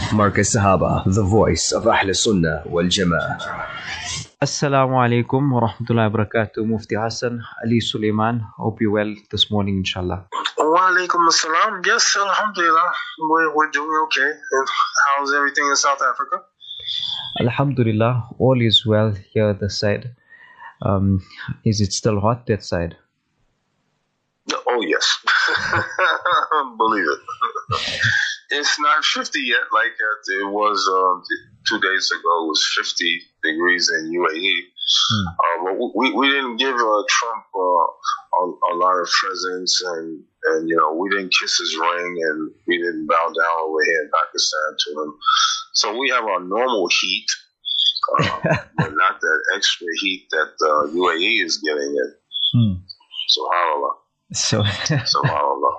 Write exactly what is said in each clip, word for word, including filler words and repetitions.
Marcus Sahaba, the voice of Ahl Sunnah wal Jama'ah. Assalamu alaikum wa rahmatullahi wa barakatuh. Mufti Hassan Ali Suleiman. Hope you're well this morning, inshallah. Wa alaikum assalam. Yes, alhamdulillah. We're, we're doing okay. And how's everything in South Africa? Alhamdulillah, all is well here at the side. Um, is it still hot that side? Oh, yes. Believe it. It's not fifty yet like it was um, two days ago. It was fifty degrees in U A E. Hmm. Uh, but we, we didn't give uh, Trump uh, a, a lot of presents, and, and, you know, we didn't kiss his ring, and we didn't bow down over here in Pakistan to him. So we have our normal heat, uh, but not that extra heat that uh, U A E is getting it. Hmm. SubhanAllah. So, SubhanAllah.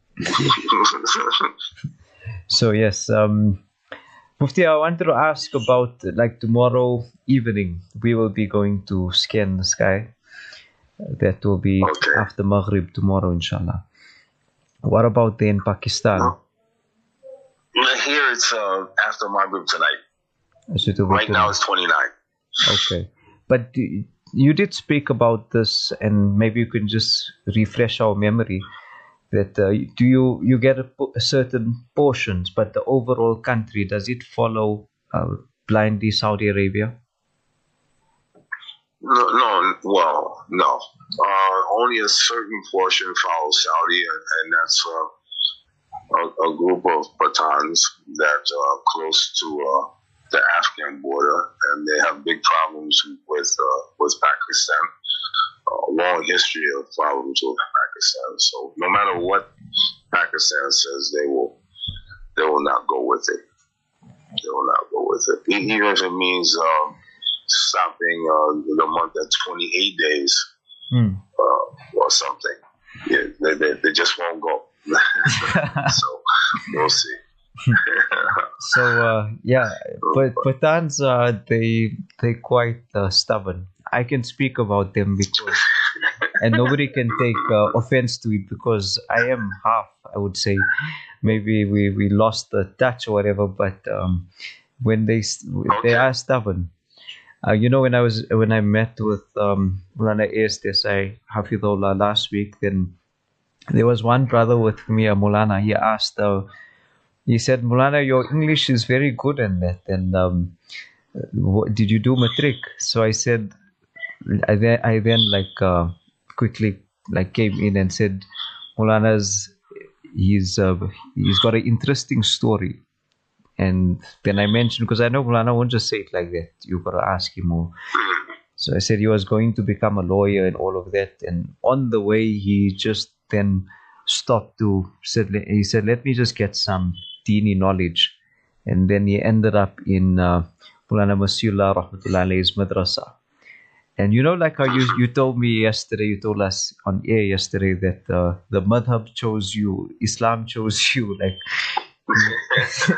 So yes, um, Mufti, I wanted to ask about, like, tomorrow evening, we will be going to scan the sky. That will be okay. After Maghrib tomorrow, inshallah. What about there in Pakistan? No. Here it's uh, after Maghrib tonight. So right tonight. Now it's twenty-nine. Okay. But you did speak about this, and maybe you can just refresh our memory. That uh, do you you get a, a certain portions, but the overall country, does it follow uh, blindly Saudi Arabia? No, no, well, no. Uh, only a certain portion follows Saudi, and, and that's uh, a, a group of Pathans that are close to uh, the Afghan border, and they have big problems with uh, with Pakistan. A long history of problems with Pakistan. So no matter what Pakistan says, they will they will not go with it. They will not go with it, even if it means um, stopping uh, the month at twenty-eight days hmm. uh, or something. Yeah, they, they they just won't go. So we'll see. So uh, yeah, but Pathans uh, they they quite uh, stubborn. I can speak about them because, and nobody can take uh, offense to it because I am half, I would say. Maybe we, we lost the touch or whatever, but um, when they they are stubborn. Uh, you know, when I was when I met with um, Mulana A S Desai Hafidullah last week, then there was one brother with me, a Mulana. He asked, uh, he said, Mulana, your English is very good in that, and um, what, did you do matric? So I said. I then, I then like uh, quickly like came in and said, Mulana's he's uh, he's got an interesting story, and then I mentioned, because I know Mulana won't just say it like that. You got to ask him more. So I said he was going to become a lawyer and all of that, and on the way he just then stopped to said he said let me just get some Dini knowledge, and then he ended up in uh, Mulana Masihullah Rahmatullah Alayhi's madrasa. And you know, like how you, you told me yesterday, you told us on air yesterday that uh, the madhab chose you, Islam chose you. Like, yes.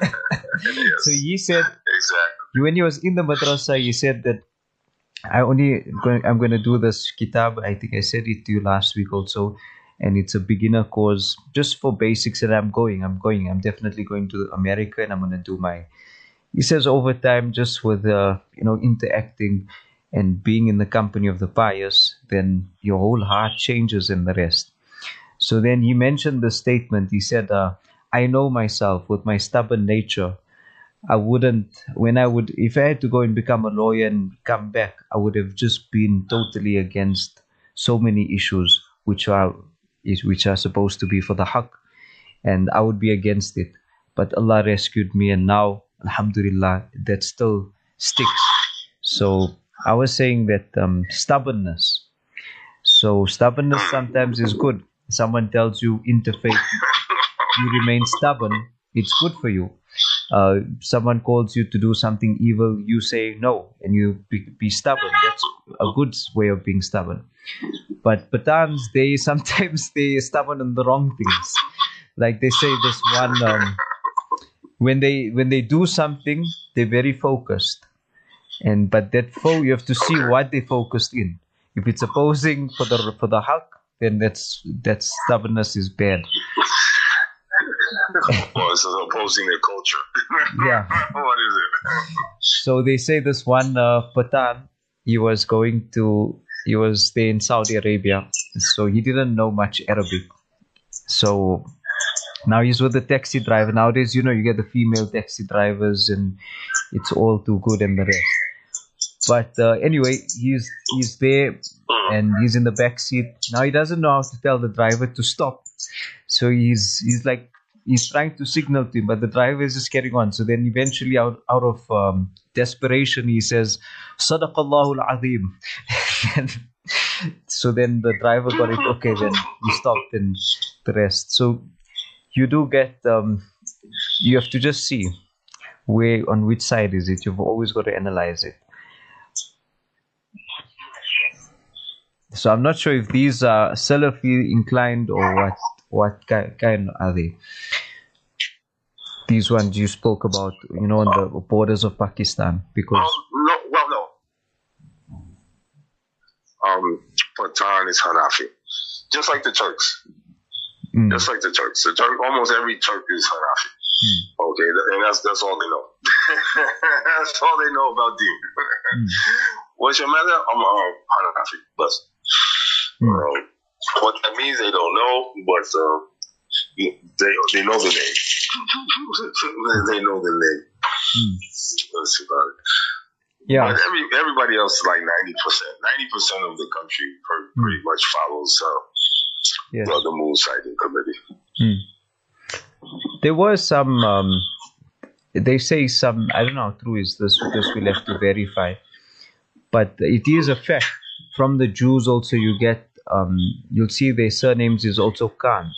So he said, exactly. When he was in the madrasa, he said that I only going, I'm going to do this kitab. I think I said it to you last week also, and it's a beginner course just for basics. And I'm going, I'm going, I'm definitely going to America, and I'm going to do my. He says over time, just with uh, you know interacting. And being in the company of the pious, then your whole heart changes in the rest. So then he mentioned the statement. He said, uh, I know myself with my stubborn nature. I wouldn't, when I would, if I had to go and become a lawyer and come back, I would have just been totally against so many issues which are, which are supposed to be for the haqq. And I would be against it. But Allah rescued me, and now, alhamdulillah, that still sticks. So, I was saying that um, stubbornness. So stubbornness sometimes is good. Someone tells you interfaith, you remain stubborn, it's good for you. Uh, someone calls you to do something evil, you say no, and you be, be stubborn. That's a good way of being stubborn. But Pathans, they sometimes they stubborn on the wrong things. Like they say this one, um, when they when they do something, they're very focused. And but that fo you have to see what they focused in. If it's opposing for the for the haqq, then that's that stubbornness is bad. Well, this is opposing their culture. Yeah. What is it? So they say this one uh, Pathan, he was going to, he was there in Saudi Arabia, so he didn't know much Arabic. So now he's with the taxi driver. Nowadays, you know, you get the female taxi drivers, and it's all too good and the rest. But uh, anyway, he's he's there, and he's in the back seat. Now he doesn't know how to tell the driver to stop. So he's he's like he's trying to signal to him, but the driver is just carrying on. So then eventually, out out of um, desperation, he says, "Sadaqallahu al-Azim." So then the driver got it. Okay, then he stopped, and the rest. So you do get um, you have to just see where on which side is it. You've always got to analyze it. So I'm not sure if these are Salafi inclined or what. What ki- kind are they? These ones you spoke about, you know, on the borders of Pakistan, because Um, no, well, no. Um, Pathan is Hanafi, just like the Turks. mm, Just like the Turks. The Turk, almost every Turk is Hanafi. mm, Okay, and that's that's all they know. That's all they know about Deen. mm, What's your mother? I'm uh, Hanafi. But mm, um, what that means, they don't know. But uh, they they know the name. They know the name. mm. That's about it. yeah, But every everybody else is like ninety percent. Ninety percent of the country pretty, pretty much follows uh, yes. the, the moon sighting committee. Mm. There was some. Um, they say some. I don't know how true is this. This we'll have to verify. But it is a fact. From the Jews also, you get. Um, you'll see their surnames is also Khan.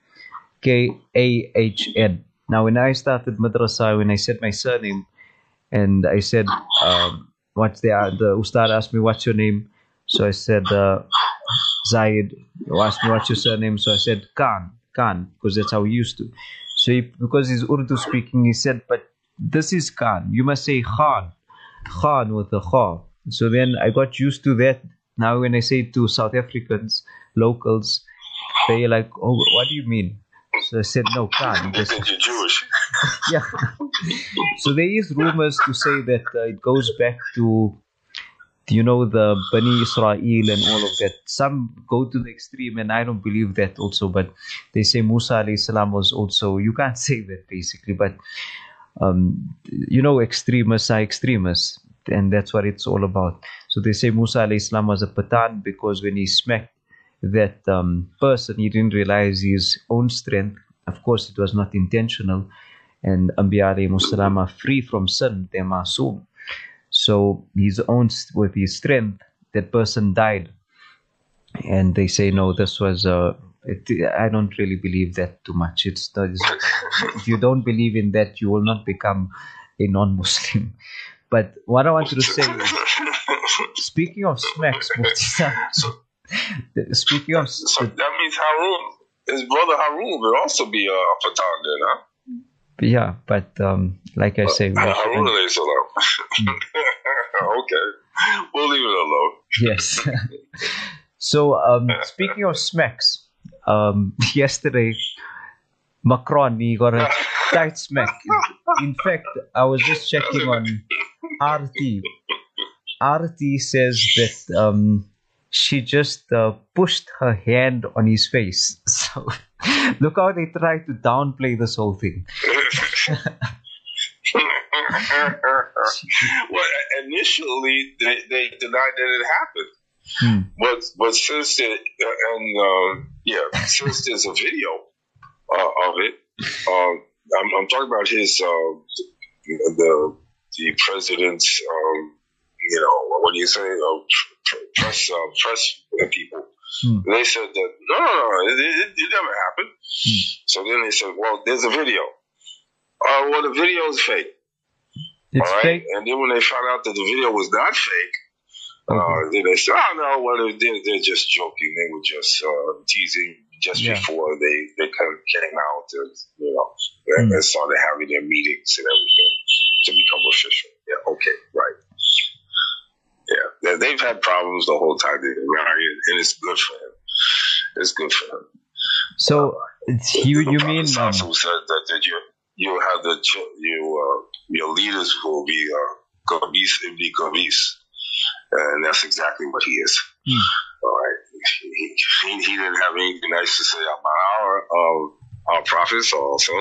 K A H N. Now, when I started madrasa, when I said my surname, and I said, um, "What's the the ustad asked me what's your name?" So I said, uh, "Zayed." He asked me what's your surname, so I said Khan, Khan, because that's how he used to. So he, because he's Urdu speaking, he said, "But this is Khan. You must say Khan, Khan with a kha." So then I got used to that. Now when I say it to South Africans, locals, they're like, "Oh, what do you mean?" So I said, "No, Khan." They think you're Jewish. Yeah. So there is rumors to say that uh, it goes back to, you know, the Bani Israel and all of that. Some go to the extreme, and I don't believe that also. But they say Musa alayhi salam was also. You can't say that basically, but um, you know, extremists are extremists, and that's what it's all about. So they say Musa alayhi salam was a Pathan because when he smacked that um, person, he didn't realize his own strength. Of course, it was not intentional. And Anbiya alayhi salam are free from sin, they're masoom. So his own, with his strength, that person died. And they say, no, this was, uh, it, I don't really believe that too much. It's, it's if you don't believe in that, you will not become a non-Muslim. But what I wanted to say is, speaking of smacks, speaking of... So that means Harun, his brother Harun would also be a uh, Pathan then, huh? Yeah, but um, like I say... Uh, Harun alayhi salam. Okay. We'll leave it alone. Yes. So, um, speaking of smacks, um, yesterday, Macron, he got a tight smack. In fact, I was just checking on R T. R T says that um, she just uh, pushed her hand on his face. So, look how they try to downplay this whole thing. Well, initially, they, they denied that it happened. Hmm. But but since it, uh, and uh, yeah, since there's a video uh, of it, uh, I'm, I'm talking about his uh, the the president's um, you know, what do you say, uh, press uh, press people. Hmm. They said that no, no, no, it, it, it never happened. Hmm. So then they said, well, there's a video. Uh, well, the video is fake. It's all right? fake. And then when they found out that the video was not fake. Okay. Uh, then they said, oh, no, well, they're, they're just joking. They were just uh, teasing just yeah. before they, they kind of came out and, you know, and mm. started having their meetings and everything to become official. Yeah, okay, right. Yeah, they've had problems the whole time, and it's good for him. It's good for him. So, It's you. The You Prophet mean um, also said that, that you you have the ch- you uh, your leaders will be uh, Qabis ibn Qabis, and that's exactly what he is. hmm. All right, he, he, he didn't have anything nice to say about our uh, our prophets also.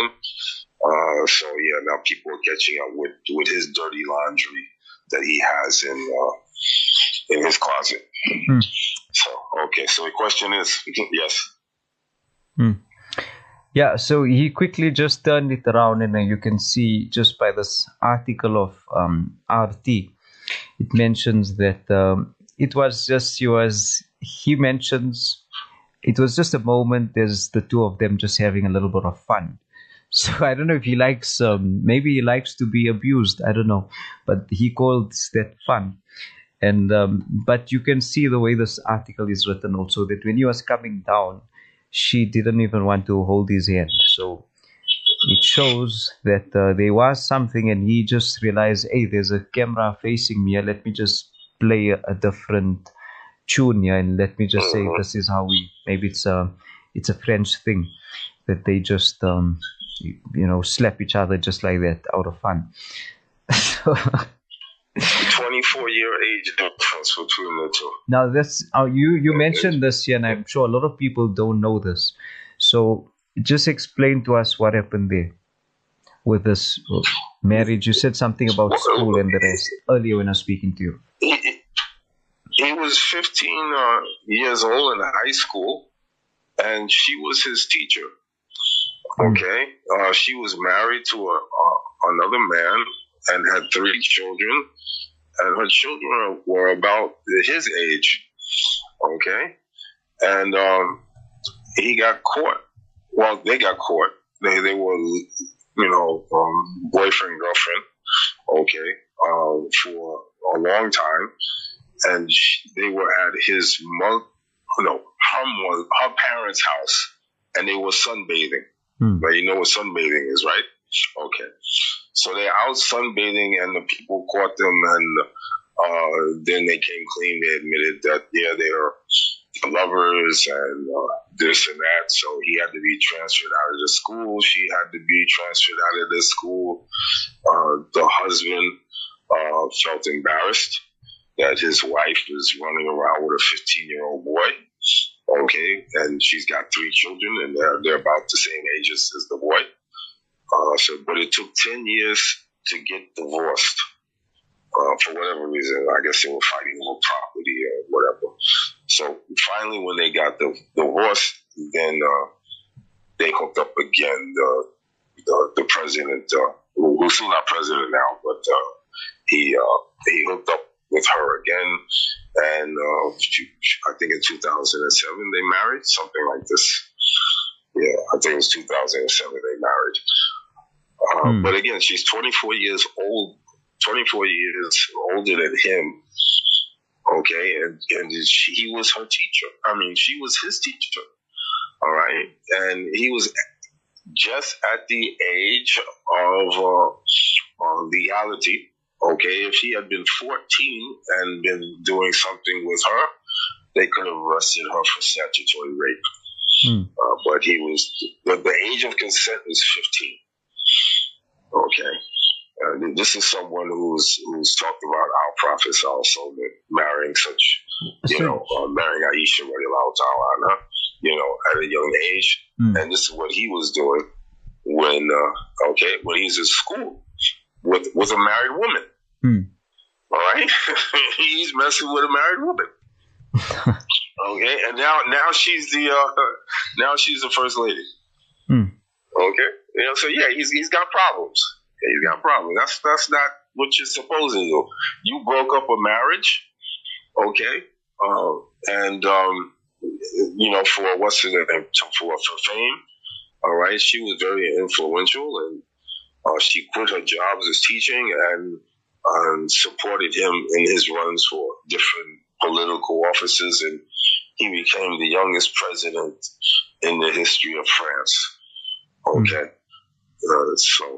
Uh, so yeah, now people are catching up with with his dirty laundry that he has in uh, in his closet. Hmm. So okay, so the question is yes. Hmm. Yeah, so he quickly just turned it around, and uh, you can see just by this article of um, R T, it mentions that um, it was just he was he mentions it was just a moment. There's the two of them just having a little bit of fun. So I don't know if he likes um, maybe he likes to be abused. I don't know, but he calls that fun. And um, but you can see the way this article is written also, that when he was coming down, she didn't even want to hold his hand. So it shows that uh, there was something, and he just realized, hey, there's a camera facing me. Let me just play a, a different tune here, and let me just say this is how we. Maybe it's a it's a French thing that they just um, you, you know slap each other just like that out of fun. So, twenty-four year age difference between the two. now that's uh, you you mentioned this here, and I'm sure a lot of people don't know this. So just explain to us what happened there with this uh, marriage. You said something about school and the rest earlier when I was speaking to you. He, he was fifteen uh, years old in high school, and she was his teacher. Okay, uh, she was married to a, uh, another man and had three children, and her children were about his age. Okay, and um, he got caught. Well, they got caught. They they were, you know, um, boyfriend girlfriend. Okay, um, for a long time, and she, they were at his mother, no, her mother, her parents' house, and they were sunbathing. Hmm. But you know what sunbathing is, right? Okay. So they're out sunbathing, and the people caught them, and uh, then they came clean. They admitted that, yeah, they're lovers and uh, this and that. So he had to be transferred out of the school. She had to be transferred out of the school. Uh, the husband uh, felt embarrassed that his wife was running around with a fifteen-year-old boy. Okay, and she's got three children, and they're, they're about the same age as, as the boy. Uh, so, but it took ten years to get divorced. Uh, for whatever reason, I guess they were fighting over property or whatever. So finally, when they got the divorce, then uh, they hooked up again. The the, the president, uh, who's still not president now, but uh, he uh, he hooked up with her again, and uh, she, I think in two thousand seven they married, something like this. Yeah, I think it was two thousand seven they married. Uh, Hmm. But again, she's twenty-four years old, twenty-four years older than him. Okay, and and she, he was her teacher. I mean, she was his teacher. All right, and he was just at the age of uh, uh, legality. Okay, if he had been fourteen and been doing something with her, they could have arrested her for statutory rape. Hmm. Uh, but he was, the, the age of consent is fifteen. Okay. Uh, this is someone who's who's talked about our prophets also, that marrying such, you So- know, uh, marrying Aisha radiallahu ta'ala anha, you know, at a young age. Hmm. And this is what he was doing when, uh, okay, when he's in school with with a married woman. Hmm. All right, he's messing with a married woman. Okay, and now now she's the uh, now she's the first lady. Hmm. Okay, you know, so yeah, he's he's got problems. He's got problems. That's that's not what you're supposed to do. You broke up a marriage, okay, uh, and um, you know, for what's it for for fame. All right, she was very influential, and uh, she quit her jobs as teaching and um, supported him in his runs for different political offices, and he became the youngest president in the history of France. Okay, uh, so,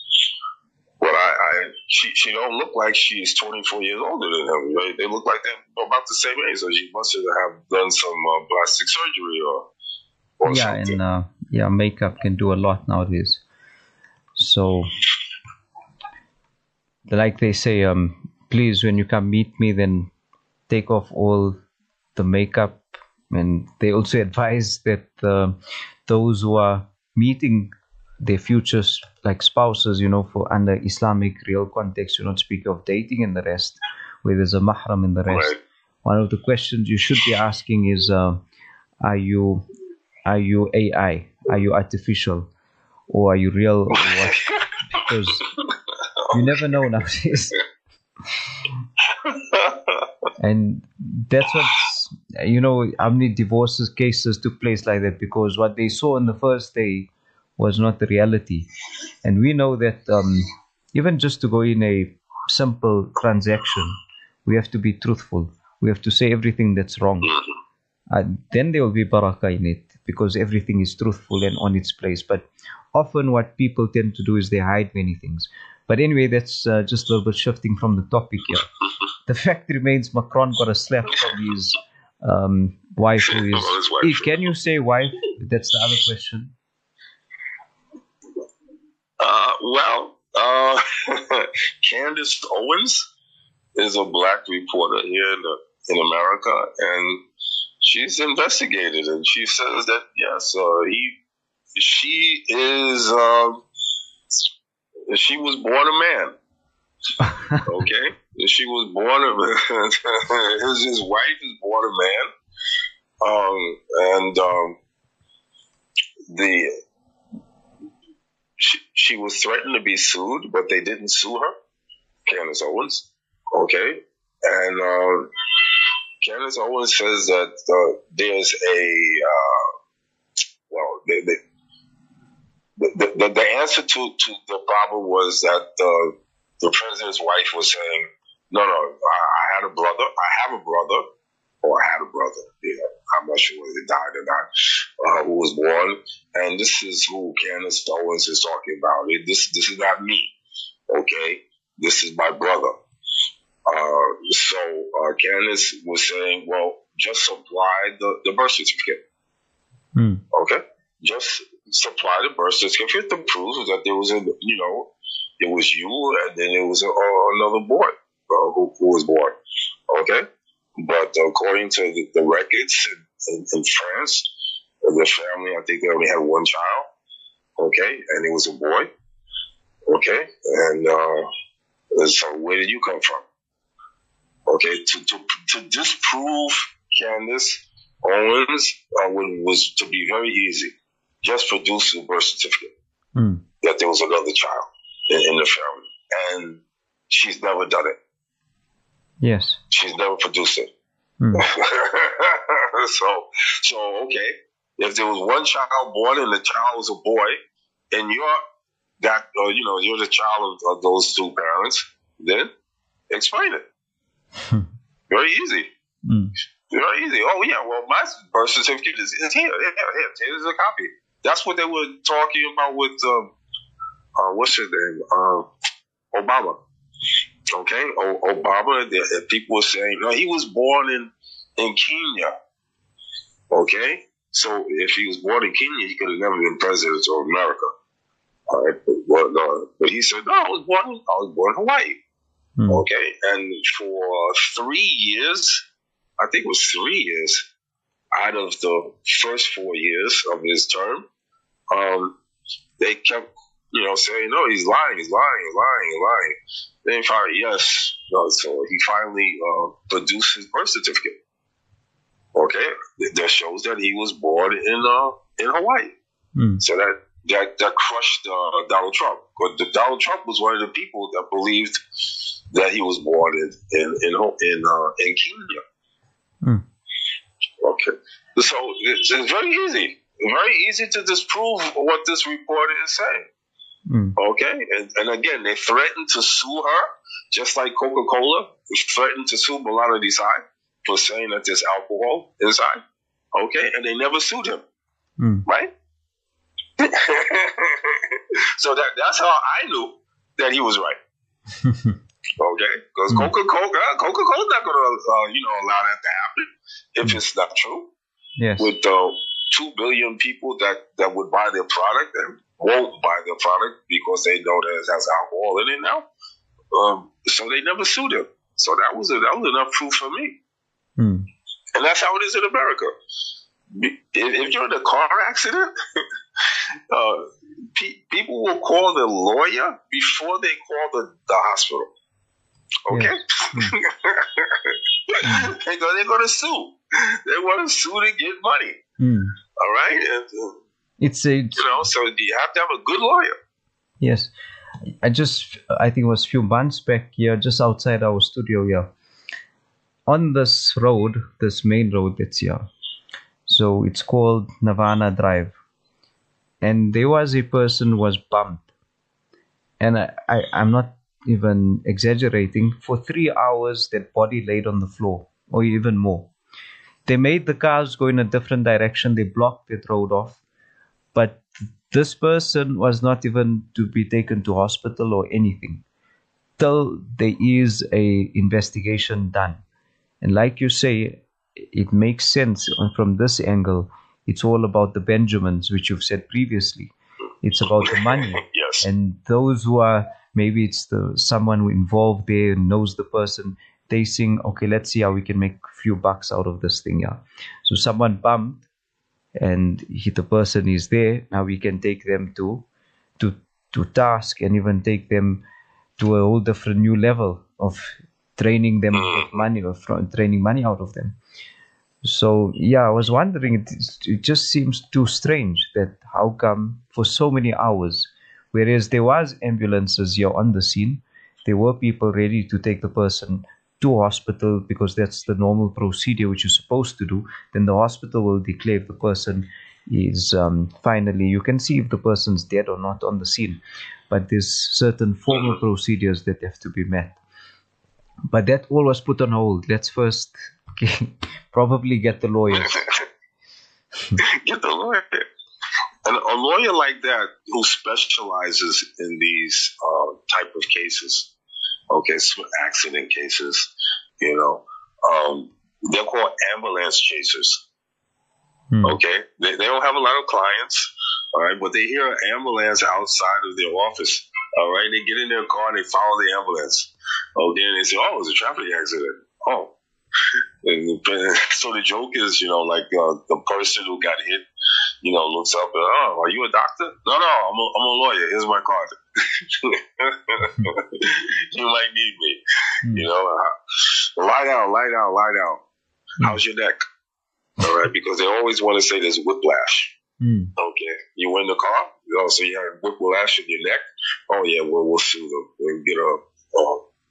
but I, I she, she don't look like she's twenty-four years older than him. They, they look like they're about the same age, so she must have done some uh, plastic surgery or or Yeah, something. and uh, yeah, makeup can do a lot nowadays. So, like they say, um, please, when you come meet me, then take off all the makeup. And they also advise that uh, those who are meeting their futures, like spouses, you know, for under Islamic real context, you don't speak of dating and the rest, where there's a mahram and the rest. Right. One of the questions you should be asking is, uh, are you, are you A I? Are you artificial? Or are you real? Or what? Because you never know nowadays. And that's what's, you know, how many divorces cases took place like that, because what they saw on the first day was not the reality. And we know that um, even just to go in a simple transaction, we have to be truthful. We have to say everything that's wrong. And then there will be barakah in it, because everything is truthful and on its place. But often what people tend to do is they hide many things. But anyway, that's uh, just a little bit shifting from the topic here. The fact remains, Macron got a slap from his um, wife, who is... Hey, can you say wife? That's the other question. Uh, well, uh, Candace Owens is a black reporter here in, the, in America, and she's investigated, and she says that, yes, uh, he, she is... Uh, she was born a man. Okay? She was born a his, his wife is born a man. Um, and um, the she, she was threatened to be sued, but they didn't sue her, Candace Owens. Okay? And um, Candace Owens says that uh, there's a, uh, well, they, they, the, the, the answer to, to the problem was that uh, the president's wife was saying, no, no, I, I had a brother, I have a brother, or I had a brother, yeah, I'm not sure whether he died or not, uh, who was born, and this is who Candace Owens is talking about. It, this, this is not me, okay? This is my brother. Uh, so uh, Candace was saying, well, just supply the, the birth certificate, Hmm. okay? Just supply the birth certificate to prove that there was a, you know, it was you, and then it was a, uh, another boy uh, who, who was born. Okay? But according to the, the records in, in, in France, the family, I think they only had one child. Okay? And it was a boy. Okay? And uh, so where did you come from? Okay? To, to, to disprove Candace Owens uh, was to be very easy. Just produce a birth certificate Hmm. that there was another child in, in the family. And she's never done it. Yes. She's never produced it. Hmm. so, so okay. If there was one child born and the child was a boy, and you're that, uh, you know, you're the child of, of those two parents, then explain it. Very easy. Hmm. Very easy. Oh yeah, well my birth certificate is, is here. Here, here. Here's a copy. That's what they were talking about with um, uh, what's his name, uh, Obama. Okay, o- Obama. The, the people were saying, no, he was born in in Kenya. Okay, so if he was born in Kenya, he could have never been president of America. All right, but, uh, but he said, no, I was born. I was born in Hawaii. Hmm. Okay, and for three years. I think it was three years out of the first four years of his term. Um, they kept, you know, saying, no, he's lying, he's lying, he's lying, he's lying. Then finally, yes. No, so he finally uh, produced his birth certificate. Okay? That shows that he was born in uh, in Hawaii. Hmm. So that, that, that crushed uh, Donald Trump. But the, Donald Trump was one of the people that believed that he was born in, in, in, in, uh, in Kenya. Hmm. Okay, so it's, it's very easy, very easy to disprove what this reporter is saying. Hmm. Okay, and, and again, they threatened to sue her, just like Coca-Cola threatened to sue Malala Desai for saying that there's alcohol inside. Okay, and they never sued him, Hmm. right? So that that's how I knew that he was right. Okay, because Mm. Coca-Cola, Coca-Cola's not going to, uh, you know, allow that to happen if it's not true. Yes. With uh, two billion people that, that would buy their product and won't buy their product because they know that it has alcohol in it now. Um, so they never sued him. So that was a, that was enough proof for me. Hmm. And that's how it is in America. If, if you're in a car accident, uh, pe- people will call the lawyer before they call the, the hospital. Okay? Yeah. Mm. they go, they're going to sue. They want to sue to get money. Mm. All right? And, uh, It's a, it's, you know, so you have to have a good lawyer. yes. I just, I think it was a few months back here, just outside our studio here. On this road, this main road that's here. So it's called Nirvana Drive. And there was a person who was bumped. And I, I, I'm not even exaggerating. For three hours, that body laid on the floor, or even more. They made the cars go in a different direction. They blocked that road off. But this person was not even to be taken to hospital or anything till there is a investigation done. And like you say, it makes sense from this angle. It's all about the Benjamins, which you've said previously. It's about the money. Yes. And those who are, maybe it's the someone who involved there and knows the person, they think, okay, let's see how we can make a few bucks out of this thing. Yeah. So someone bumped, and he, the person is there. Now we can take them to, to, to task, and even take them to a whole different new level of training them with money, or training money out of them. So yeah, I was wondering, it, it just seems too strange that how come for so many hours, whereas there was ambulances here on the scene, there were people ready to take the person to hospital because that's the normal procedure which you're supposed to do. Then the hospital will declare if the person is um, finally, you can see if the person's dead or not on the scene. But there's certain formal procedures that have to be met. But that all was put on hold. Let's first probably get the lawyer. Get the lawyer. And a lawyer like that who specializes in these uh, type of cases, okay, so accident cases, you know, um, they're called ambulance chasers. Hmm. Okay, they, they don't have a lot of clients, all right, but they hear an ambulance outside of their office. All right, they get in their car and they follow the ambulance. Okay, and they say, "Oh, it was a traffic accident." Oh, and so the joke is, you know, like uh, the person who got hit, you know, looks up and, "Oh, are you a doctor?" "No, no, I'm a, I'm a lawyer. Here's my card." You might need me, mm. you know. Uh, lie down, lie down, lie down. Mm. How's your neck? All right, because they always want to say there's whiplash. Mm. Okay, you in the car? Oh, so you have whiplash in your neck? Oh yeah, well we'll sue them and get a, a,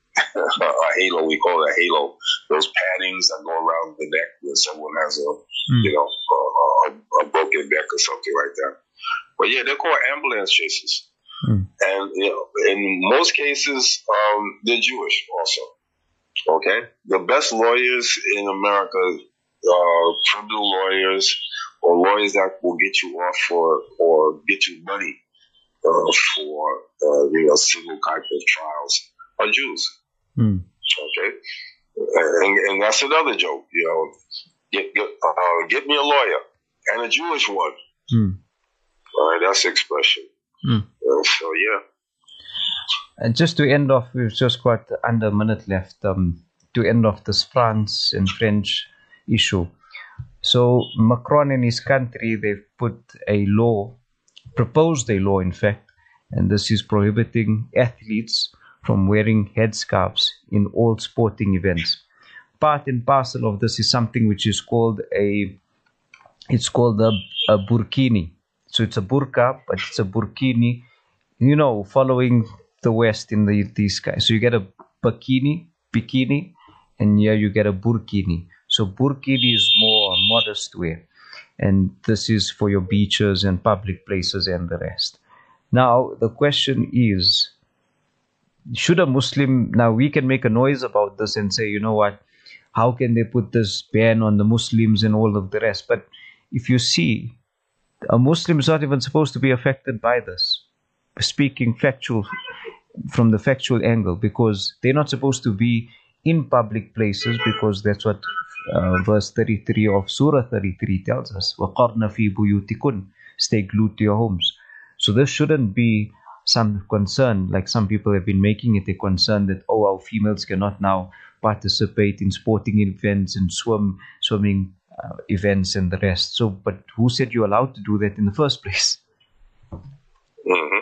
a halo. We call it a halo. Those paddings that go around the neck when someone has a, mm. you know, a, a, a broken neck or something like that. But yeah, they're called ambulance chasers. Mm. And you know, in most cases, um, they're Jewish also. Okay, the best lawyers in America, uh, criminal lawyers or lawyers that will get you off for or get you money uh, for uh, you know civil type of trials are Jews. Mm. Okay, and, and that's another joke. You know, get get, uh, get me a lawyer and a Jewish one. Mm. All right, that's the expression. Mm. Uh, so yeah. And just to end off, we've just got under a minute left. Um, to end off this France and French issue. So Macron and his country, they've put a law, proposed a law in fact, and this is prohibiting athletes from wearing headscarves in all sporting events. Part and parcel of this is something which is called a, it's called a, a burkini. So it's a burqa, but it's a burkini, you know, following the West in the these guys. So you get a bikini, bikini, and here you get a burkini. So burkini is more modest wear, and this is for your beaches and public places and the rest. Now the question is, should a Muslim, now we can make a noise about this and say, you know what, how can they put this ban on the Muslims and all of the rest? But if you see, a Muslim is not even supposed to be affected by this, speaking factual, from the factual angle, because they're not supposed to be in public places, because that's what uh, verse thirty-three of Surah thirty-three tells us, وَقَرْنَ فِي بُيُوتِكُنْ, stay glued to your homes. So this shouldn't be some concern, like some people have been making it a concern that, oh, our females cannot now participate in sporting events and swim, swimming uh, events and the rest. So, but who said you're allowed to do that in the first place? Mm-hmm.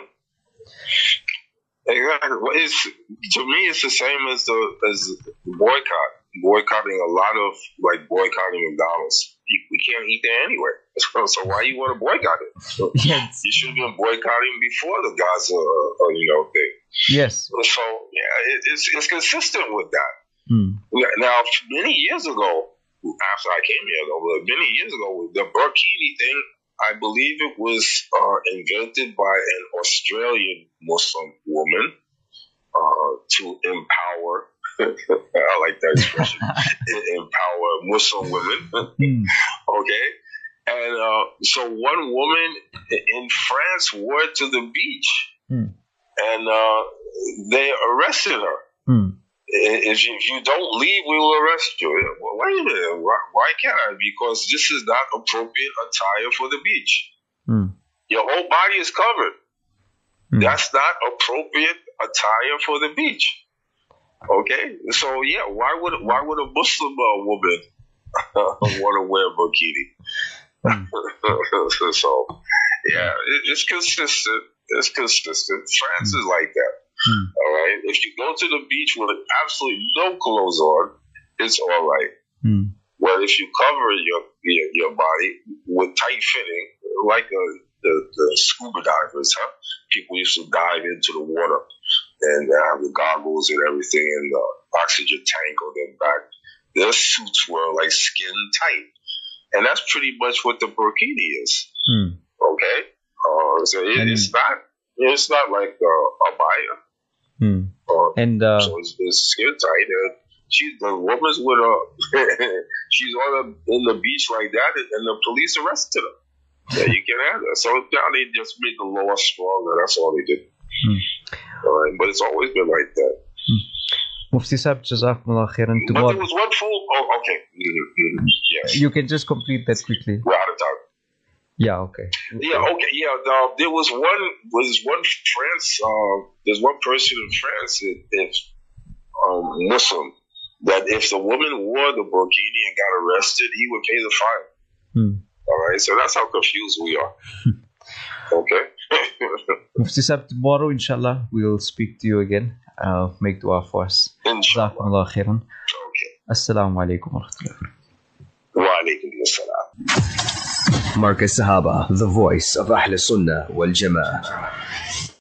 Exactly. Well, it's, to me, it's the same as the as boycott. Boycotting a lot of, like, boycotting McDonald's. You, we can't eat there anyway. So, so why you want to boycott it? So Yes. You should have been boycotting before the Gaza, uh, you know, thing. Yes. So, yeah, it, it's, it's consistent with that. Hmm. Now, many years ago, after I came here, though, but many years ago, the burkini thing, I believe it was uh, invented by an Australian Muslim woman uh, to empower, I like that expression, empower Muslim women. Hmm. Okay? And uh, so one woman in France wore it to the beach, Hmm. and uh, they arrested her. Hmm. If you, if you don't leave, we will arrest you. Well, wait a minute. Why, why can't I? Because this is not appropriate attire for the beach. Hmm. Your whole body is covered. Hmm. That's not appropriate attire for the beach. Okay? So, yeah, why would why would a Muslim uh, woman want to wear a bikini? Hmm. So, yeah, it, it's consistent. It's consistent. France is like that. Hmm. All right. If you go to the beach with absolutely no clothes on, it's all right. Hmm. Well, if you cover your your, your body with tight fitting, like the, the the scuba divers, huh? People used to dive into the water and they have the goggles and everything and the oxygen tank on their back. Their suits were like skin tight, and that's pretty much what the burkini is. Hmm. Okay. Uh, so it, And- it's not it's not like uh, a abaya. Hmm. Uh, And uh, so it's, it's skin tight. And she, the woman's with a, she's on a, in the beach like that, and the police arrested her. Yeah, you can have that. So now they just made the law stronger. That's all they did. Hmm. All right, but it's always been like that. Mufti Sahib, Jazakumullah khairan. But Tomorrow, there was one fool. Oh, okay. Mm-hmm. Yes, you can just complete that quickly. we're out of time. Yeah, okay. Yeah, okay, yeah. Uh, there was one. Was one France. Uh, there's one person in France that is um, Muslim. That if the woman wore the burkini and got arrested, he would pay the fine. Hmm. All right, so that's how confused we are. Okay. Mufti Sahib, tomorrow, inshallah, we'll speak to you again. Uh, make dua for us. Inshallah. Jazakumullah khairan. Okay. Assalamu alaikum wa rahmatullahi. Wa alaikum assalam. Marcus Sahaba, the voice of Ahl Sunnah wal Jama'ah.